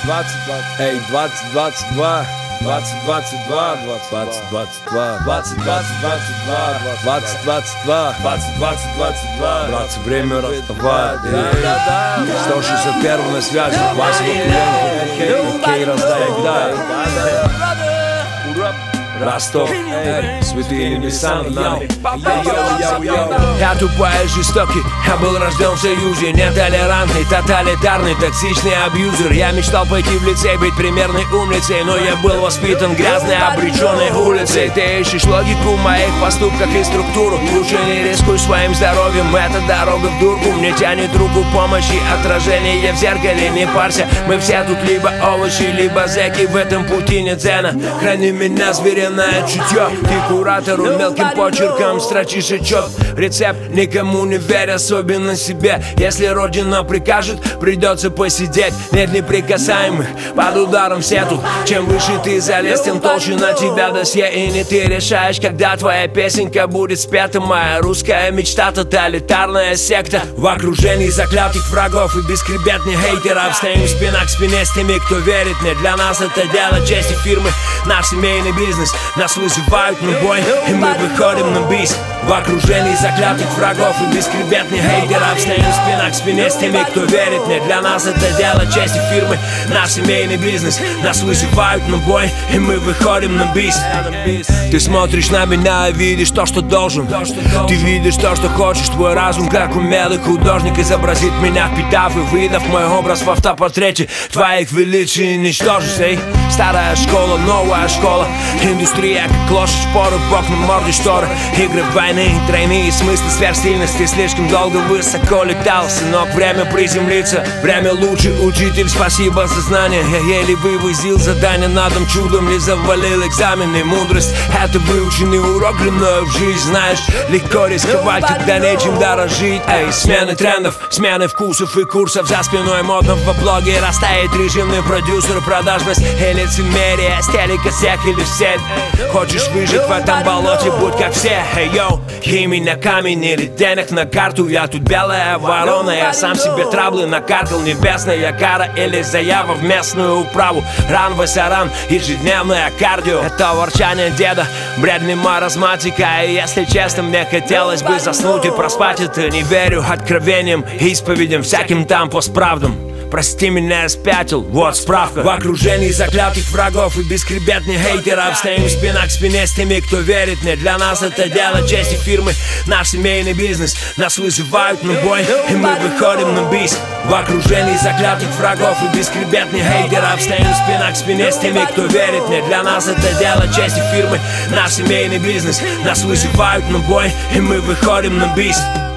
эй, 2022, 2022, 2022, 2022, 2022, 2022, братцы, время расставать. 161 на связи, Вася Кей раздай. Ростов, святые небеса над нами. Я тупая, жестокий, я был рожден в союзе. Нетолерантный, тоталитарный, токсичный абьюзер. Я мечтал пойти в лицей, быть примерной умницей, но я был воспитан грязной, обреченной улицей. Ты ищешь логику в моих поступках и структуру. Лучше не рискуй своим здоровьем, это дорога в дурку. Мне тянет руку помощи, отражение в зеркале. Не парься, мы все тут либо овощи, либо зэки. В этом пути нет цена, храни меня зверя чутье. Ты куратору мелким почерком строчишь отчет. Рецепт никому не верь, особенно себе. Если родина прикажет, придется посидеть. Нет неприкасаемых, под ударом все тут. Чем выше ты залез, тем толще на тебя досье. И не ты решаешь, когда твоя песенка будет спета. Моя русская мечта, тоталитарная секта. В окружении заклятых врагов и бескребетных хейтеров. Стоим спина к спине с теми, кто верит мне. Для нас это дело чести фирмы, наш семейный бизнес. Нас вызывают на бой, и мы выходим на бис. В окружении заклятых врагов и бескребетных хейтеров. Стоим спина к спине с теми, кто верит мне. Для нас это дело чести фирмы, наш семейный бизнес. Нас вызывают на бой, и мы выходим на бис. Ты смотришь на меня и видишь то, что должен. Ты видишь то, что хочешь. Твой разум, как умелый художник, изобразит меня впитав и выдав мой образ в автопортрете. Твоих величий ничтожишь, эй. Старая школа, новая школа. Индустрия, как лошадь, шпоры, бок на морде шторы. Игры войны, тройные смыслы сверхсильности. Слишком долго высоко летал, сынок, время приземлиться. Время лучший учитель, спасибо за знания. Я еле вывозил задание на дом, чудом не завалил экзамены. Мудрость — это выученный урок длиною в жизнь. Знаешь, легко рисковать, когда нечем дорожить. Эй, смены трендов, смены вкусов и курсов. За спиной модного блогера стоит режимный продюсер. Продажность и лицемерие, стелика всех или в сеть. Хочешь выжить в этом болоте, будь как все. Эй, йоу, имя на камень или денег на карту. Я тут белая ворона, я сам себе траблы накаркал. Небесная кара или заява в местную управу. Ран, васаран, ежедневное кардио. Это ворчание деда, бредный маразматика. И если честно, мне хотелось бы заснуть и проспать. Это не верю откровениям, исповедям, всяким там постправдам. Прости меня, я спятил, вот справка. В окружении заклятых врагов и бескребетных хейтеров. Стоим спина к спине с теми, кто верит мне. Для нас это дело чести фирмы, наш семейный бизнес. Нас вызывают на бой, и мы выходим на бис. В окружении заклятых врагов и бескребетных хейтеров. Стоим спина к спине с теми, кто верит мне. Для нас это дело чести фирмы, наш семейный бизнес. Нас вызывают на бой, и мы выходим на бис.